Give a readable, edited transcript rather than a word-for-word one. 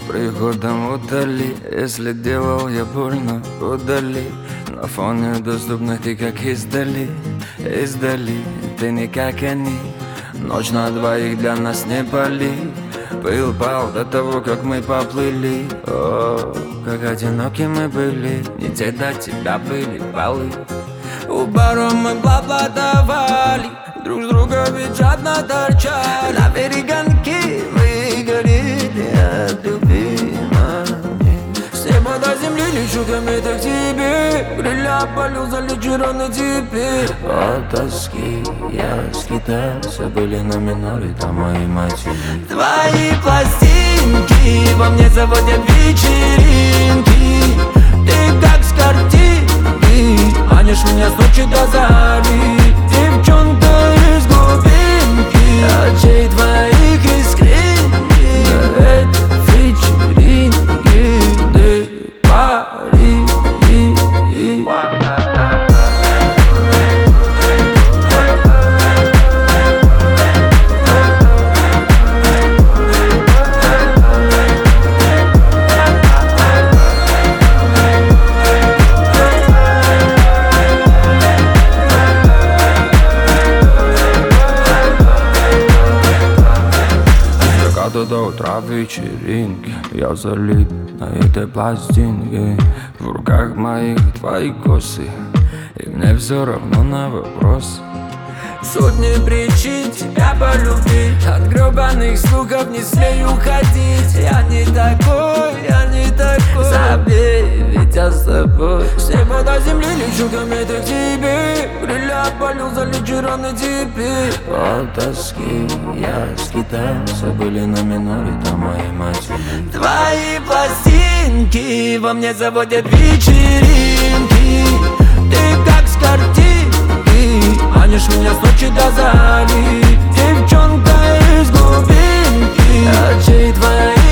приходом удали. Если делал я больно, удали. На фоне доступных ты как издали, издали. Ты не как они, ночь на двоих для нас не пали. Пыл пал до того, как мы поплыли. О, как одиноки мы были, не те до тебя были баллы. У баров мы поплатовали, друг с друга ведь жадно торчали. На перегонки мы горели от любви. С неба до земли лечу кометы к тебе. Крылья полю залечированы теперь. От тоски я скитался, были на миноре там мои мотивы. Твои пластинки во мне заводят вечеринки. Ты как с картинки, манишь меня с ночи до зари. Девчонка из глубинки, очей твоих искренних. Это вечеринки, ты пари. До утра вечеринки я залип на этой пластинке. В руках моих твои косы, и мне все равно на вопрос. Сотни причин тебя полюбить, от гребаных слухов не смею ходить. Я не такой, я не такой. Забей, ведь я с тобой. С неба до земли лечу кометы к тебе. Крылья полю залечированы теперь. От тоски я скитался, были на миноре там мои мотивы. Твои пластинки во мне заводят вечеринки. Ты как с картинки, манишь меня с ночи до зари. Девчонка из глубинки, очей твоих